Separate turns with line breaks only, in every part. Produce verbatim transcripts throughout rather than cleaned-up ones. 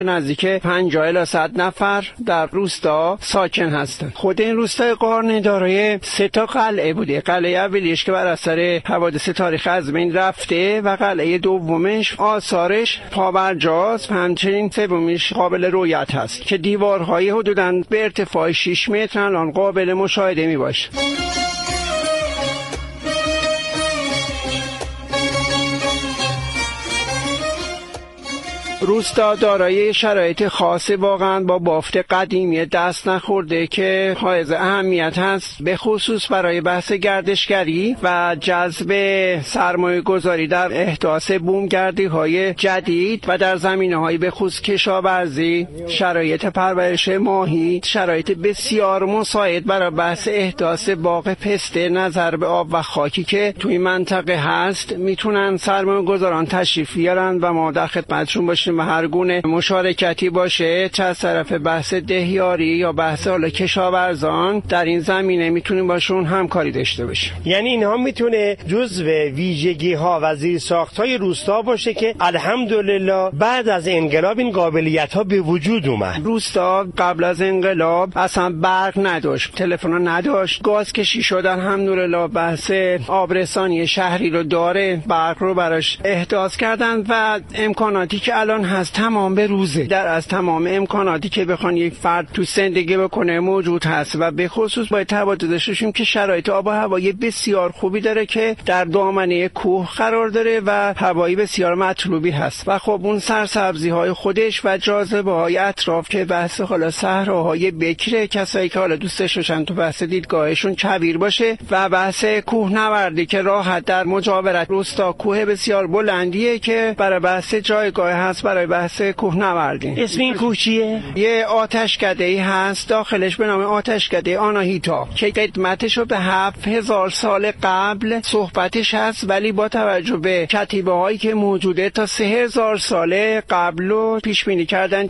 نزدیک پنجاه الی صد نفر در روستا ساکن هستند. خود این روستای قارنه دارای سه تا قلعه بوده. قلعه اولیش که بر اثر حوادث تاریخ از بین رفته و قلعه دومش آثارش پابرجاست و همچنین سومیش قابل رؤیت هست که دیوارهای حدوداً به ارتفاع شش متر الان قابل مشاهده می باشه. روستا دارای شرایط خاصی واقعا با بافت قدیمی دست نخورده که حائز اهمیت هست، به خصوص برای بحث گردشگری و جذب سرمایه گذاری در احداث بومگردی های جدید و در زمینه های به خصوص کشاورزی. شرایط پرورش ماهی شرایط بسیار مساعد برای بحث احداث باغ پسته نظر به آب و خاکی که توی منطقه هست میتونن سرمایه گذاران تشریف بیارن و ما در خدمتشون باشیم و هر گونه مشارکتی باشه، چه از طرف بحث دهیاری یا بحث حالا کشاورزان در این زمینه میتونیم باشون همکاری داشته باشیم.
یعنی اینها میتونه جزء ویژگی ها و زیرساخت های روستا باشه که الحمدلله بعد از انقلاب این قابلیت ها به وجود اومد.
روستا قبل از انقلاب اصلا برق نداشت، تلفن نداشت، گاز کشی شدن الحمدلله بحث آبرسانی شهری رو داره، برق رو براش احداث کردن و امکاناتی که الان هست تمام به روزه. در از تمام امکاناتی که بخوان یک فرد تو زندگی بکنه موجود هست و به خصوص باید توجه داشته باشیم که شرایط آب و هوایی بسیار خوبی داره که در دامنه کوه قرار داره و هوایی بسیار مطلوبی هست و خب اون سرسبزی های خودش و جاذبه های اطراف که بحث حالا صحراهای بکره، کسایی که حالا دوست داشتن تو بحث دیدگاهشون کویر باشه و بحث کوهنوردی که راحت در مجاورت روستا کوه بسیار بلندیه که برای بحث جایگاه هست برای بحث کوهنوردی.
اسم این کوه چیه؟
یه آتشکده‌ای هست داخلش به نام آتشکده آناهیتا که قدمتش رو به هفت هزار سال قبل صحبتش هست، ولی با توجه به کتیبه هایی که موجوده تا سه هزار سال قبل رو پیش بینی کردن.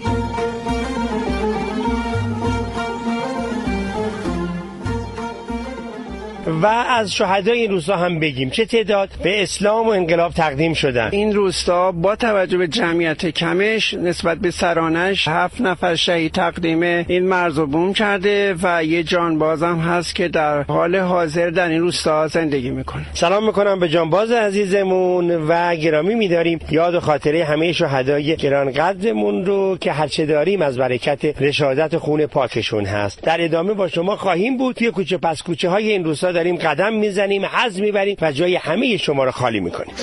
و از شهدای این روستا هم بگیم چه تعداد به اسلام و انقلاب تقدیم شدن.
این روستا با توجه به جمعیت کمش نسبت به سرانش هفت نفر شهید تقدیم این مرز و بوم کرده و یه جانباز هم هست که در حال حاضر در این روستا زندگی میکنه.
سلام میکنم به جانباز عزیزمون و گرامی میداریم یاد و خاطره همه شهدای گرانقدرمون رو که هرچه داریم از برکت رشادت خون پاکشون هست. در ادامه با شما خواهیم بود. توی کوچه پس کوچه های این روستا داریم قدم میزنیم، حظ میبریم و جای همه شما رو خالی میکنیم.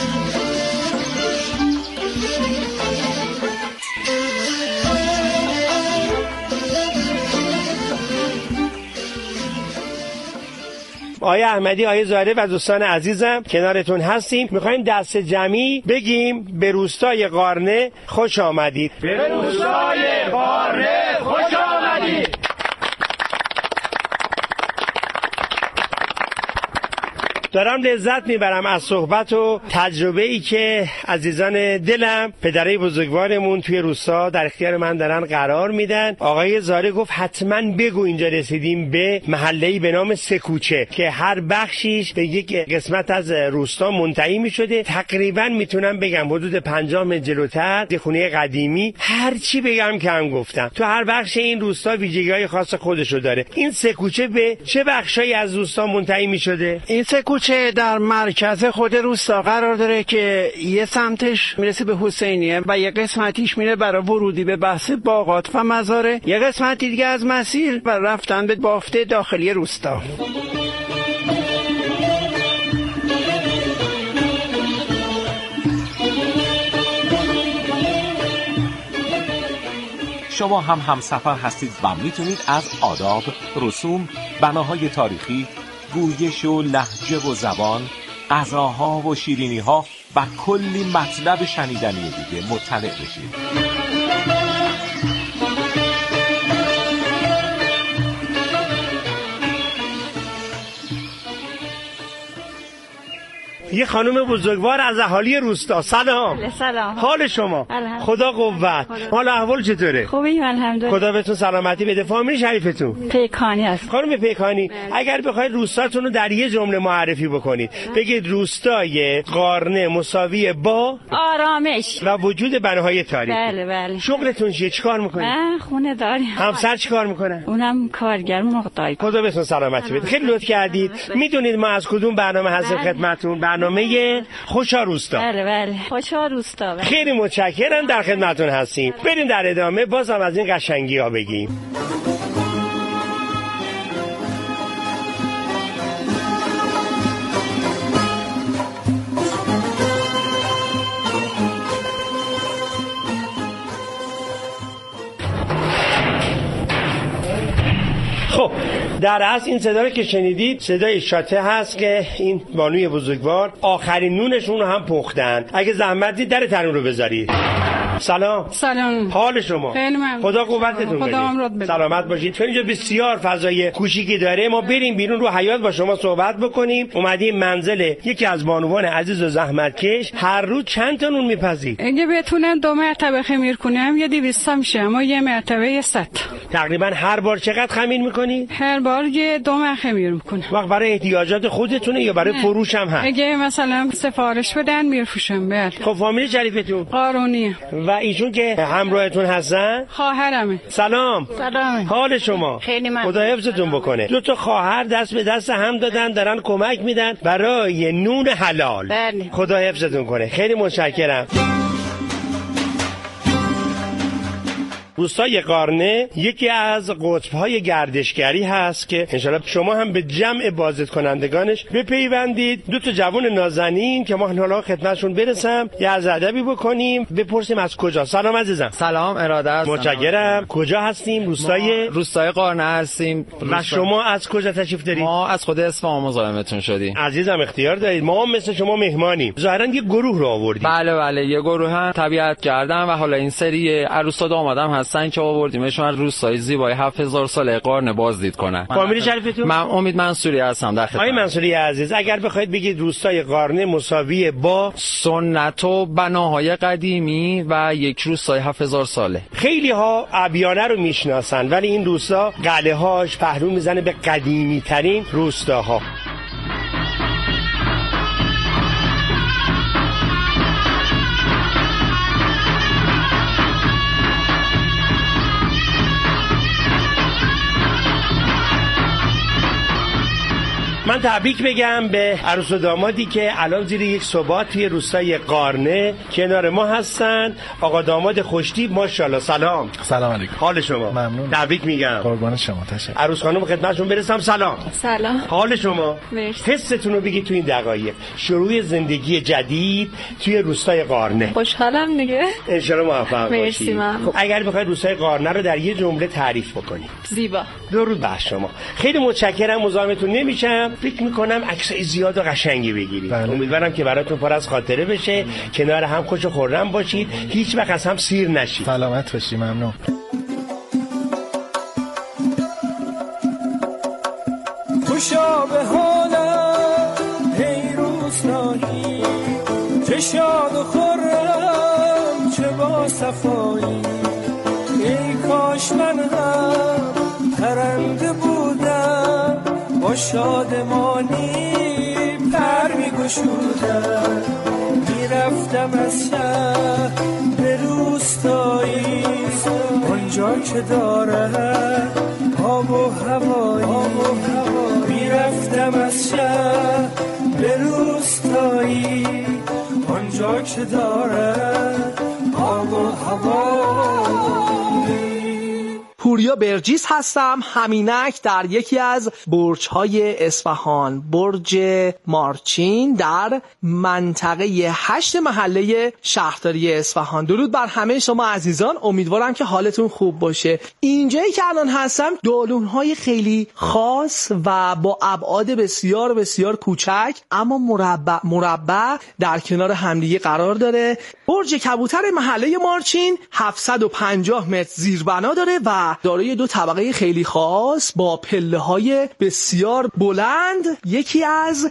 آقای احمدی، آقای زاهده و دوستان عزیزم کنارتون هستیم. میخوایم دست جمعی بگیم به روستای قارنه خوش آمدید.
به روستای قارنه خوش آمدید.
دارم لذت میبرم از صحبت و تجربه ای که عزیزان دلم پدرای بزرگوارمون توی روستا در اختیار من دارن قرار میدن. آقای زاره گفت حتما بگو اینجا رسیدیم به محله‌ای به نام سکوچه که هر بخشیش به یک قسمت از روستا منتهی میشده. تقریبا میتونم بگم حدود پنجاه متر جلوتر یه خونه قدیمی. هر چی بگم کم گفتم. تو هر بخش این روستا ویژگی‌های خاص خودشو داره. این سکوچه به چه بخشایی از روستا منتهی میشده؟
این سکوچه در مرکز خود روستا قرار داره که یه سمتش میرسه به حسینیه و یه قسمتیش میره برای ورودی به بحث باغات و مزاره، یه قسمتی دیگه از مسیر و رفتن به بافت داخلی روستا.
شما هم همسفر هستید و میتونید از آداب، رسوم، بناهای تاریخی، گویش و لهجه و زبان، غذاها و شیرینیها و کلی مطلب شنیدنی دیگه مطلع بشید.
یه خانم بزرگوار از اهالی روستا. سلام.
سلام.
حال شما؟ خدا قوت. حال احوال چطوره؟
خوبی الحمدلله.
خدا بهتون سلامتی بده. فامیل شریفتون؟
پیکانی است.
خانم پیکانی، اگر بخواید روستاتون رو در یه جمله معرفی بکنید، بگید روستای قارنه مساوی با
آرامش
و وجود بناهای تاریخی.
بله بله.
شغلتون چیه؟ چیکار میکنید؟
من خونه داریم.
همسر چیکار میکنه؟
اونم کارگر مقداری.
خدا بهتون سلامتی بده. خیلی لطف کردید. میدونید ما از کدوم برنامه هستیم خدمتتون؟ برنامه خوشا روستا.
بله بله. خوشا روستا. بله.
خیلی متشکرم، در خدمتتون هستیم. بریم در ادامه بازم از این قشنگی ها بگیم. خب در اصل این صدا که شنیدید صدای شاته هست که این بانوی بزرگوار آخرین نونشون رو هم پختن. اگه زحمت دید در تنور رو بذارید. سلام.
سلام.
حال شما؟
خیلی ممنون.
خدا قوتتون بده.
خدا عمرت بده.
سلامت باشید. چون اینجا بسیار فضای کوچیکی داره، ما بریم بیرون رو حیاط با شما صحبت بکنیم. اومدیم منزل یکی از بانوان عزیز و زحمتکش. هر روز چند تا نون میپزید؟
اگه بتونن دو مرتبه خمیر کنم یه دویست میشه، اما یه مرتبه یه صد.
تقریبا هر بار چقدر خمیر میکنی؟
هر بار یه دو من خمیر میکنم.
وقت برای احتیاجات خودتونه یا برای فروش هم هست؟
اگه مثلا سفارش بدن میفروشم. بله.
خب فامیل شریفتون؟
قارونیه.
و ایشون که همراهتون هستن؟
خواهرمه.
سلام.
سلام.
حال شما؟
خیلی ممنون.
خدا حفظتون بکنه. دو تا خواهر دست به دست هم دادن، دارن کمک میدن برای نون حلال.
بله.
خدا حفظتون کنه. خیلی متشکرم. روستای قارنه یکی از قطب‌های گردشگری هست که انشالله شما هم به جمع بازدید کنندگانش بپیوندید. دو تا جوان نازنین که ما حالا خدمتشون برسم یه از ادبی بکنیم، بپرسیم از کجا. سلام عزیزم.
سلام، اراده هستم.
متشکرم. کجا هستیم؟ روستای
روستای قارنه هستیم.
و شما از کجا تشریف دارید؟
ما از خود اصفهان مزاحمتون شدیم.
عزیزم اختیار دارید. ما هم مثل شما مهمانیم. ظاهرا یه گروه رو آوردید.
بله بله، یه گروه هم طبیعت کردن و حالا این سری عروسا دامادم هستن که آوردیمشون از روستای زیبای هفت هزار ساله قارنه بازدید کنن.
فامیل شریفتون؟
من امید منصوری هستم در خدمت.
آقای منصوری عزیز، اگر بخواید بگید روستای قارنه مساوی با
سنت و بناهای قدیمی و یک روستای هفت هزار ساله.
خیلی ها ابیانه رو میشناسن، ولی این روستا قلعه هاش پهلو میزنه به قدیمی ترین روستاها. من تبریک بگم به عروس و دامادی که الان زیر یک ثبات توی روستای قارنه کنار ما هستن. آقا داماد خوشتیپ، ماشاءالله. سلام.
سلام علیکم.
حال شما؟
ممنون.
تبریک میگم.
قربان شما. تشکر.
عروس خانم خدمتتون برسم. سلام.
سلام.
حال شما؟
مرسی.
حستون رو بگید تو این دقایق. شروع زندگی جدید توی روستای قارنه.
خوشحالم دیگه.
ان شاء الله موفق باشید.
مرسی. من
خب اگر بخواید روستای قارنه رو در یه جمله تعریف بکنید.
زیبا.
درود بر شما. خیلی متشکرم، مزاحمتون نمیشم. فکر میکنم عکسای زیاد و قشنگی بگیرید.
بله.
امیدوارم که براتون پر از خاطره بشه، کنار هم خوش و خرم باشید، هیچ وقت از هم سیر نشید.
سلامت باشی. ممنون.
خوشا به حالم ای روستایی، چه شاد و خرم چه با صفایی، ای کاش من هم پرنده بودم با شادمانی پر میگشودم، میرفتم از شهر به روستایی، اونجا که داره آب و هوایی، میرفتم از شهر به روستایی، اونجا که داره آب و هوایی.
پوریا برجیس هستم، همینک در یکی از برج‌های اصفهان، برج مارچین در منطقه هشت محله شهرداری اصفهان. درود بر همه شما عزیزان، امیدوارم که حالتون خوب باشه. اینجایی که الان هستم دالون‌های خیلی خاص و با ابعاد بسیار بسیار کوچک اما مربع مربع در کنار همدیگه قرار داره. برج کبوتر محله مارچین هفتصد و پنجاه متر زیربنا داره و دارای دو طبقه خیلی خاص با پله‌های بسیار بلند، یکی از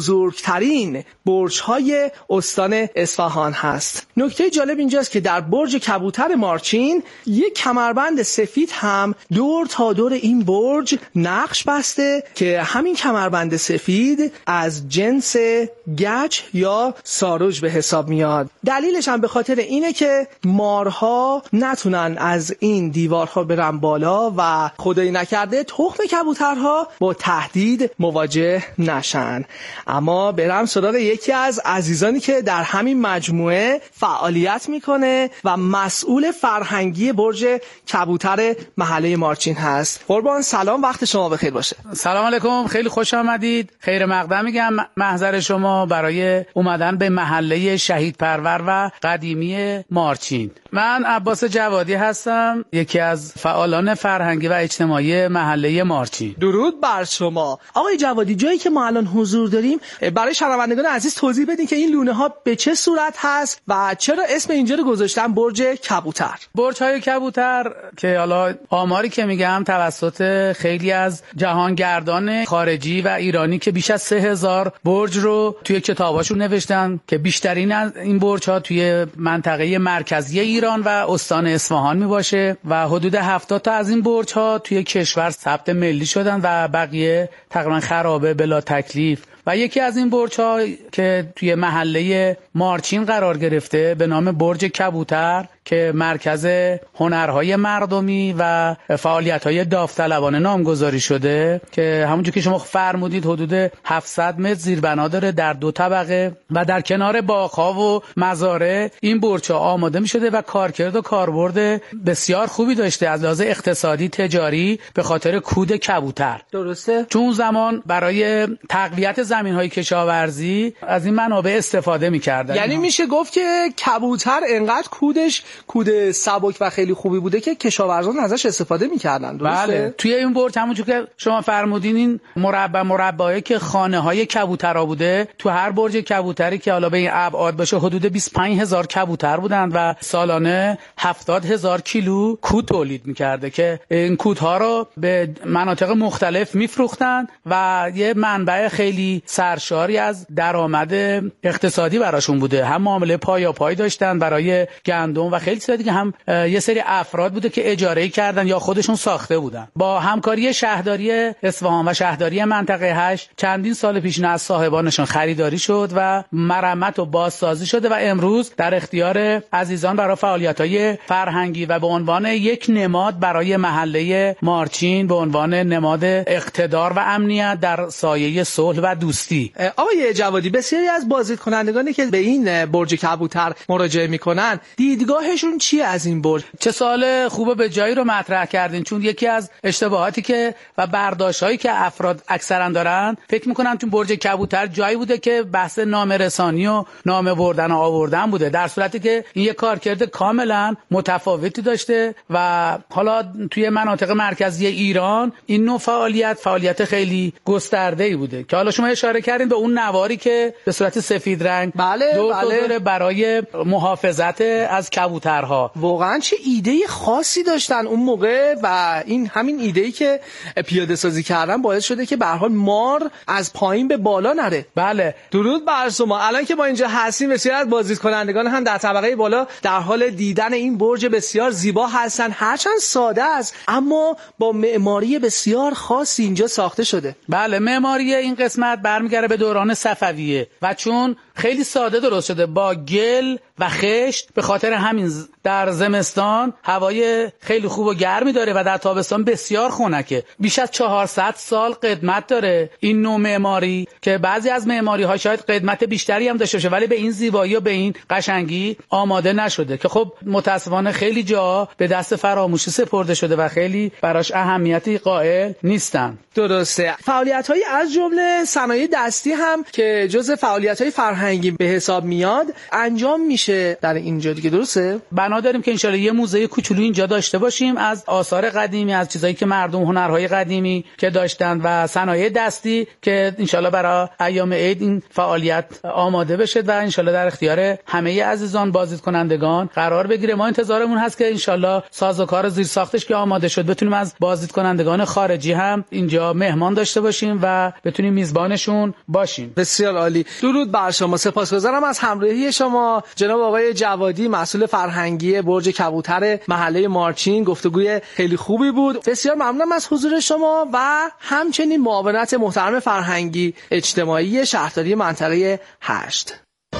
بزرگترین برج‌های استان اصفهان هست. نکته جالب اینجاست که در برج کبوتر مارچین یک کمربند سفید هم دور تا دور این برج نقش بسته که همین کمربند سفید از جنس گچ یا ساروج به حساب میاد. دلیلش هم به خاطر اینه که مارها نتونن از این دیوارها برن بالا و خدایی نکرده تخم کبوترها با تهدید مواجه نشن. اما برم سراغ یکی از عزیزانی که در همین مجموعه فعالیت میکنه و مسئول فرهنگی برج کبوتر محله مارچین هست. قربان سلام، وقت شما بخیر باشه.
سلام علیکم، خیلی خوش آمدید. خیر مقدم میگم محضر شما برای اومدن به محله شهید پرور و قدیمی مارچین. من عباس جوادی هستم، یکی از فعالان فرهنگی و اجتماعی محله مارچین.
درود بر شما. آقای جوادی، جایی که ما الان حضور داریم برای شنوندگان عزیز توضیح بدین که این لونه ها به چه صورت هست و چرا اسم اینجا رو گذاشتن برج کبوتر.
برج های کبوتر که حالا آماری که میگم توسط خیلی از جهانگردان خارجی و ایرانی که بیش از سه هزار برج رو توی کتاباشون نوشتن که بیشترین از این برج ها توی منطقه مرکزی ایران و استان اصفهان می باشه و حدود هفتاد تا از این برج ها توی کشور ثبت ملی شدن و بقیه تقریبا خرابه بلا تکلیف. و یکی از این برج ها که توی محله مارچین قرار گرفته به نام برج کبوتر که مرکز هنرهای مردمی و فعالیت‌های داوطلبانه نامگذاری شده که همونجور که شما فرمودید حدود هفتصد متر زیربنا داره در دو طبقه و در کنار باغ‌ها و مزارع این برج آماده می‌شده و کارکرد و کاربرد بسیار خوبی داشته از لحاظ اقتصادی تجاری به خاطر کود کبوتر.
درسته؟
چون زمان برای تقویت زمین‌های کشاورزی از این منابع استفاده می‌کردن.
یعنی میشه گفت که کبوتر انقدر کودش کود سبک و خیلی خوبی بوده که کشاورزان ازش استفاده می‌کردن. درسته؟
بله. توی این برج همونجور که شما فرمودین این مربع مربعی که خانه‌های کبوترها بوده، تو هر برج کبوتری که حالا به این ابعاد باشه حدود بیست و پنج هزار کبوتر بودند و سالانه هفتاد هزار کیلو کود تولید می‌کرده که این کودها رو به مناطق مختلف می‌فروختن و یه منبع خیلی سرشاری از درآمد اقتصادی براشون بوده. هم معامله پایاپای داشتن برای گندم و خیلی چیزا دیگه، هم یه سری افراد بوده که اجاره کردن یا خودشون ساخته بودن. با همکاری شهرداری اصفهان و شهرداری منطقه هشت چندین سال پیش از صاحبانشون خریداری شد و مرمت و بازسازی شده و امروز در اختیار عزیزان برای فعالیت‌های فرهنگی و به عنوان یک نماد برای محله مارچین به عنوان نماد اقتدار و امنیت در سایه صلح و دوستی.
آقای جوادی، بسیاری از بازدیدکنندگانی که به این برج کبوتر مراجعه میکنن دیدگاهشون چیه از این برج؟
چه سوال خوبه به جایی رو مطرح کردین، چون یکی از اشتباهاتی که و برداشت‌هایی که افراد اکثرا دارن فکر میکنن چون برج کبوتر جایی بوده که بحث نامه رسانی و نامه بردن و آوردن بوده، در صورتی که این یک کارکرد کاملا متفاوتی داشته و حالا توی مناطق مرکزی ایران این نوع فعالیت فعالیت خیلی گسترده‌ای بوده که حالا شما اشاره کردین به اون نواری که به صورت سفید رنگ
بله
دور
بله.
دور برای محافظت از کبوترها.
واقعا چه ایده خاصی داشتن اون موقع و این همین ایده‌ای که پیاده سازی کردن باعث شده که به هر حال مار از پایین به بالا نره.
بله.
درود بر شما. الان که ما اینجا هستیم بسیار از بازدیدکنندگان هم در طبقه بالا در حال دیدن این برج بسیار زیبا هستن، هرچند ساده است اما با معماری بسیار خاصی اینجا ساخته شده.
بله، معماری این قسمت برمیگره به دوران صفویه و چون خیلی ساده درست شده با گل و خشت، به خاطر همین در زمستان هوای خیلی خوب و گرمی داره و در تابستان بسیار خنکه. بیش از چهارصد سال قدمت داره این نوع معماری که بعضی از معماری ها شاید قدمت بیشتری هم داشته باشه ولی به این زیبایی و به این قشنگی آماده نشده که خب متاسفانه خیلی جا به دست فراموشی سپرده شده و خیلی براش اهمیتی قائل نیستن.
درسته. فعالیت‌های از جمله صنایع دستی هم که جزء فعالیت‌های فرهنگی به حساب میاد انجام میشه در اینجا دیگه، درسته؟
بنا بنا داریم که انشالله یه موزه کوچولو اینجا داشته باشیم از آثار قدیمی، از چیزایی که مردم هنرهای قدیمی که داشتن و صنایع دستی که انشالله برای ایام عید این فعالیت آماده بشه و انشالله در اختیار همه عزیزان بازدید کنندگان قرار بگیره. ما انتظارمون هست که انشالله سازوکار زیر ساختش که آماده شد بتونیم از بازدید کنندگان خارجی هم اینجا مهمان داشته باشیم و بتونیم میزبانشون باشیم.
بسیار عالی. درود بر شما. سپاسگزارم از همراهی شما جناب آقای جوادی، مسئول فرهنگی برج کبوتر محله مارچین. گفتگوی خیلی خوبی بود. بسیار ممنونم از حضور شما و همچنین معاونت محترم فرهنگی اجتماعی شهرداری منطقه هشت.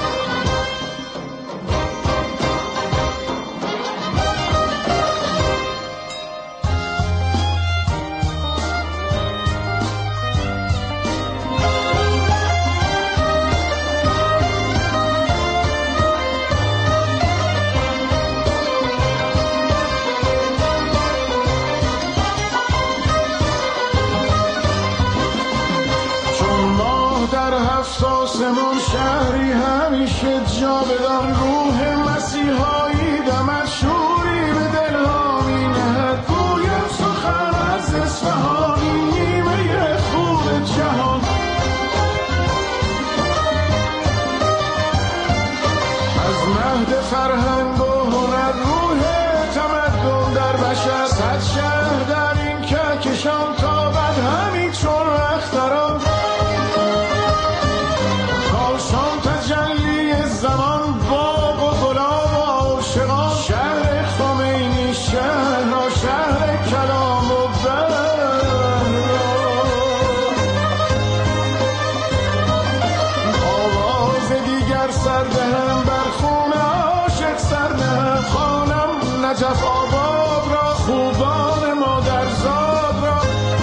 آسمون شهری همیشه جا بدان، روح مسیحایی دمد شوری به دلها می نهد. گویم سخن از اصفهانی نیمه خوب جهان، از مهد فرهنگ و هنر روح تمدن در بشر. صد شهر در این کهکشان تا بد همی چون اختران، شام تجلی زمان باغ و گلاب و عاشقان. شهر خمینی شهر شهر کلام و بهرام، آواز دیگر سردهم بر خون عاشق سردهم. خوانم نجف آباد را، خوبان مادرزاد را،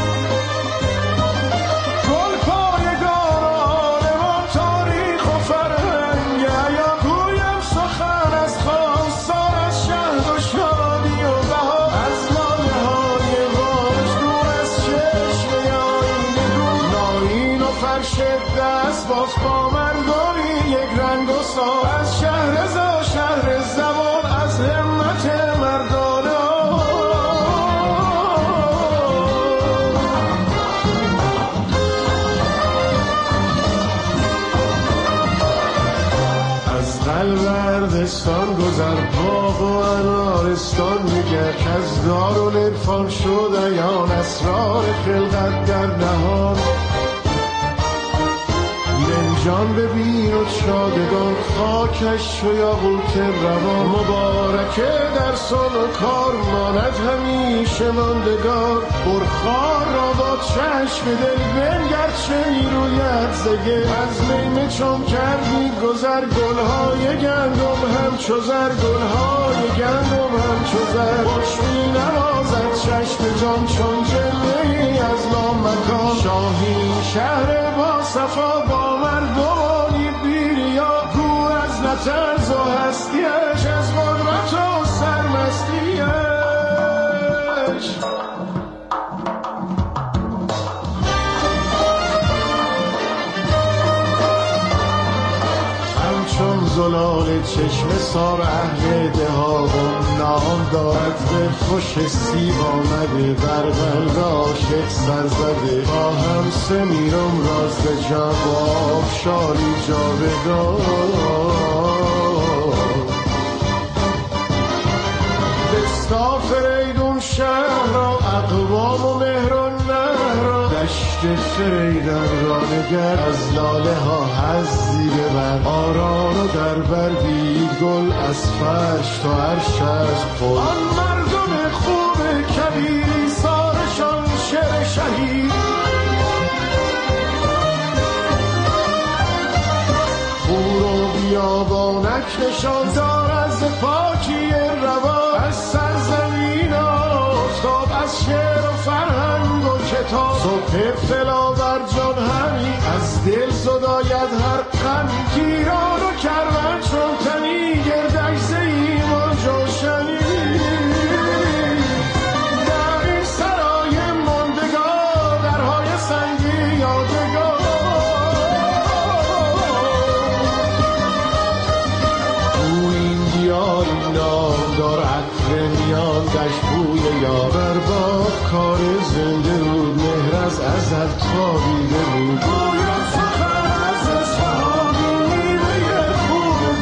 گل پایگان عالمان تاریخ و فرهنگ عیان. گویم سخن از خواستار، از شهد و شادی و بهار، از لایه های واج دور، از چشم آینه دور. ناین و فرش دست باز با مردانی یک رنگ و سال، از شهر زا شهر زبان، از همت مردانه. از قلب اردستان گذر باغ و انارستان نگر، که از دارالعرفان شد عیان اسرار خلقت در نهان. جان ببین و شادگان خاکش و یاقوت روان. مبارکه در صلح و کار ماند همیشه ماندگار. برخار را با چشم دل بنگر چه میروید زگه. از لیمه چون کردی گذر گلهای گندم همچو زر، گلهای گندم همچو زر. خوش می نوازد چشم جان چون جلوه‌ای از لامکان. شاهین شهر با صفا با مردمانی بیریا، گو از نترز و هستیش، از قدرت و سرمستیش. همچون زلال چشم سار اهل دهاغان، نام دارد به خوش سیب آمده، بر قلب عاشق سر زده. با هم سمیرم راز جان و آبشاری جاودان. دستا فریدون شهر را، اقوام و مهران نهر را. دشت فریدن را نگر، از لاله ها حزی ببر. آران و در بردی گل، از فرش تا عرش از خود. آن مردم خوب کبیری سارشان شعر شهید. خور و بیابانک نشان دار از پاکی روا. از سرزمین آفتاب، از شعر و فرهنگ و کتاب. صبح فلاور جان همی، از دل زداید هر غمی. گیران و کروان چون تنی، گردش ز ایمان جوشنی. در این سرای ماندگار، درهای سنگی یادگار. او این دیار نام دار جهان گشت بوی یاور با کار زنده بود مهر از ازل خوابیده بود باید سخن از اصحابی میوه خوب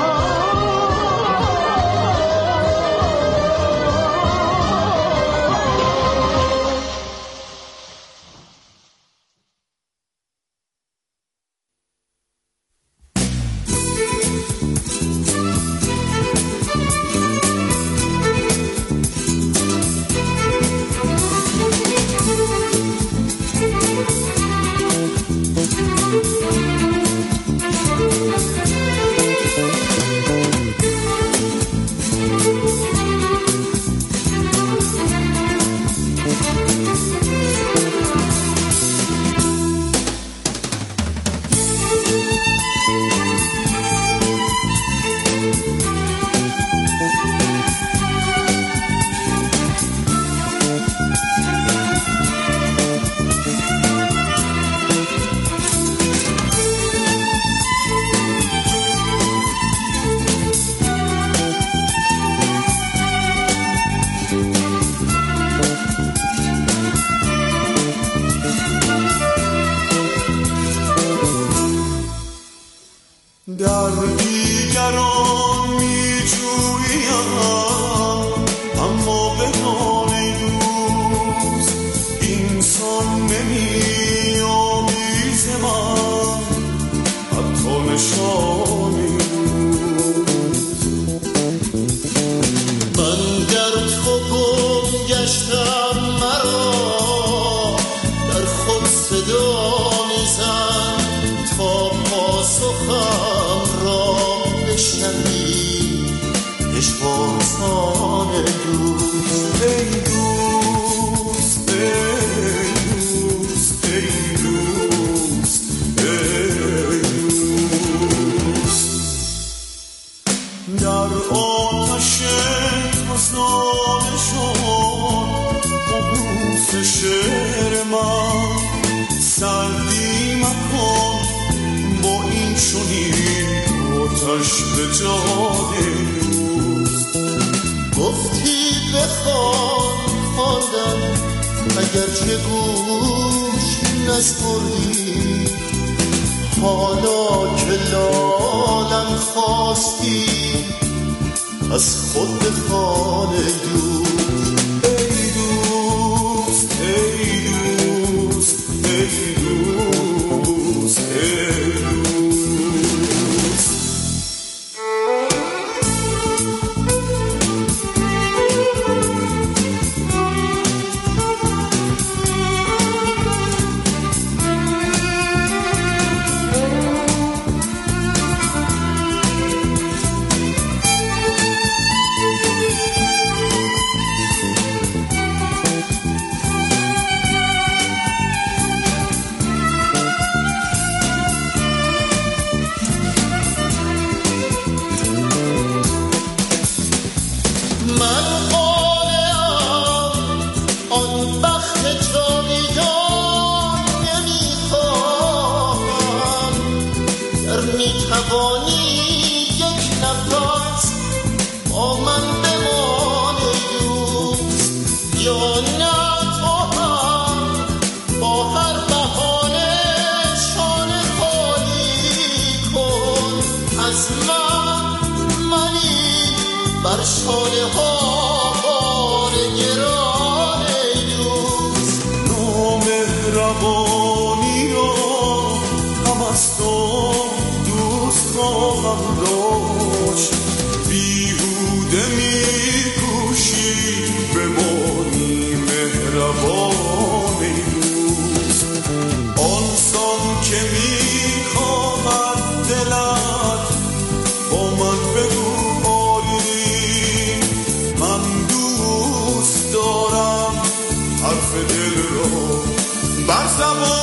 در دیگران می جویم اما به حال دوست اینسان نمی آمیز من حتی نشانی من در تو گم گشتم مرا در خود صدا میزن تا پاسخم را بشنوی پشتوانان دوست ای دوست ای دوست ای دوست ای دوست در آتش تازان شد قبوس شعر من سردی مکن با این چنین آتش به جان دوست گفتی بخوان خواندم اگر چه گوش نسپردی حالا که لالم خواستی از خود بخوان دوست ای دوست ای دوست ای دوست ای دوست
بر زبان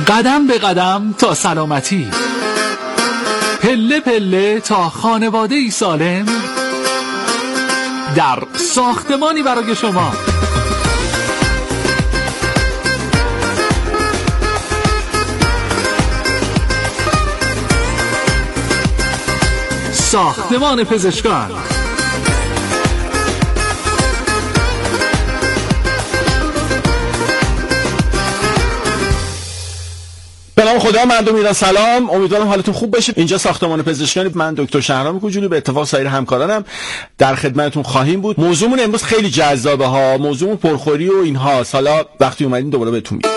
قدم به قدم تا سلامتی، پله پله تا خانواده ای سالم، در ساختمانی برای شما. ساختمان پزشکان.
به نام خدا، مردم ایران سلام، امیدوارم حالتون خوب باشه. اینجا ساختمان پزشکان، من دکتر شهرام کوچولو به اتفاق سایر همکارانم در خدمتتون خواهیم بود. موضوعمون امروز خیلی جذابه ها، موضوع پرخوری و اینها. حالا وقتی اومدین دوباره بهتون میگم.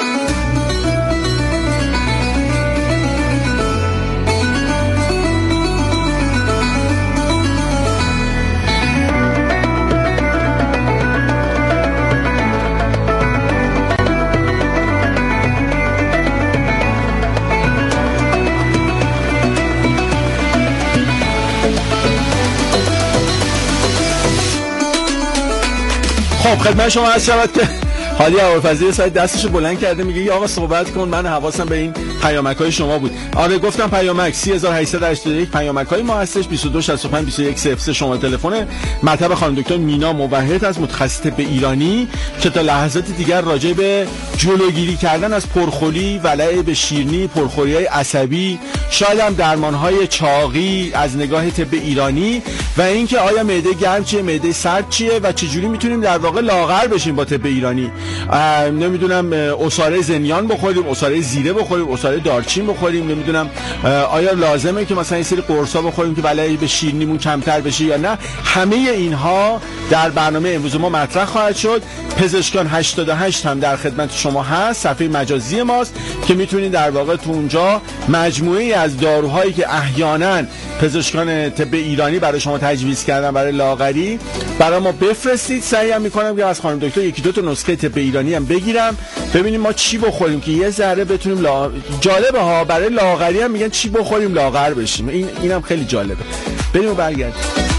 خب خدمت شما عرض شود که حالی هوافضی سایت دستشو بلند کرده میگه یا آقا صحبت کن، من حواسم به این پیامک‌های شما بود. آره گفتم پیامک سه هزار و هشتصد و هشتاد و یک پیامک‌های ما هستش. بیست و دو شصت و پنج بیست و یک صفر سه شما تلفن مطب خانم دکتر مینا موحد از متخصص طب ایرانی که تا لحظات دیگر راجع به جلوگیری کردن از پرخوری، ولع به شیرینی، پرخوری‌های عصبی، شاید هم درمان‌های چاقی از نگاه طب ایرانی و اینکه آیا معده گرم چیه، معده سرد چیه و چجوری میتونیم در واقع لاغر بشیم با طب ایرانی. نمیدونم عصاره زنیان بخوریم، عصاره زیره بخوریم، عصاره دارچین بخوریم، نمیدونم آیا لازمه که مثلا این سری قرصا بخوریم که ولع به شیرینیمون کمتر بشه یا نه. همه اینها در برنامه امروز ما مطرح خواهد شد. پزشکان هشتاد و هشت هم در خدمت شما هست، صفحه مجازی ماست که میتونید در واقع تو اونجا مجموعه‌ای از داروهایی که احیانا پزشکان طب ایرانی برای شما تجویز کردن برای لاغری برای ما بفرستید. سعی هم میکنم که از خانم دکتر یکی دو تا نسخه طب ایرانی هم بگیرم ببینیم ما چی بخوریم که یه ذره بتونیم لا... جالبه ها، برای لاغری هم میگن چی بخوریم لاغر بشیم. این اینم خیلی جالبه. بریم و برگردیم.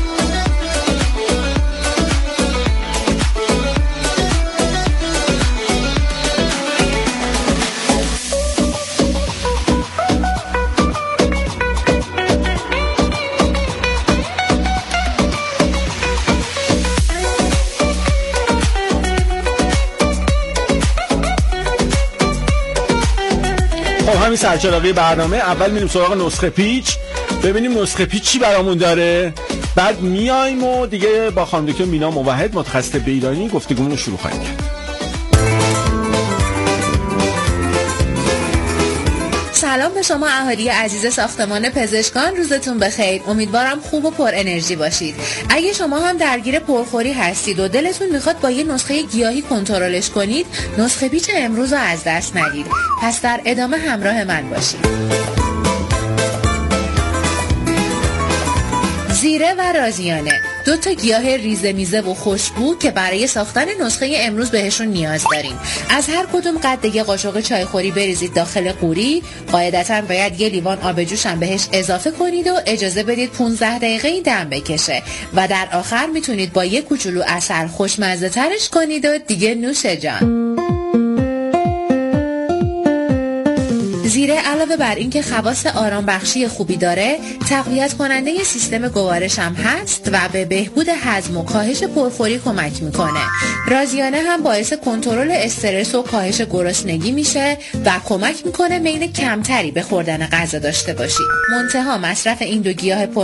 همین سرچراغی برنامه. اول میریم سراغ نسخه پیچ، ببینیم نسخه پیچ چی برامون داره، بعد میایم و دیگه با خانم دکتر مینا موحد متخصص طب ایرانی گفتگومون رو شروع خواهیم کرد.
سلام به شما اهالی عزیز ساختمان پزشکان، روزتون بخیر. امیدوارم خوب و پر انرژی باشید. اگه شما هم درگیر پرخوری هستید و دلتون میخواد با یه نسخه گیاهی کنترلش کنید، نسخه پیچ امروز رو از دست ندید. پس در ادامه همراه من باشید. زیره و رازیانه، دو تا گیاه ریزه میزه و خوشبو که برای ساختن نسخه امروز بهشون نیاز داریم. از هر کدوم قد یه قاشق چایخوری بریزید داخل قوری. قاعدتاً باید یه لیوان آب جوش هم بهش اضافه کنید و اجازه بدید پانزده دقیقه دم بکشه و در آخر میتونید با یه کوچولو عسل خوشمزه ترش کنید و دیگه نوش جان. زیره علاوه بر اینکه خواص آرام بخشی خوبی داره، تقویت کننده سیستم گوارش هم هست و به بهبود هضم و کاهش پرخوری کمک میکنه. رازیانه هم باعث کنترل استرس و کاهش گرسنگی میشه و کمک میکنه میل کمتری به خوردن غذا داشته باشید. منتها مصرف این دو گیاه پر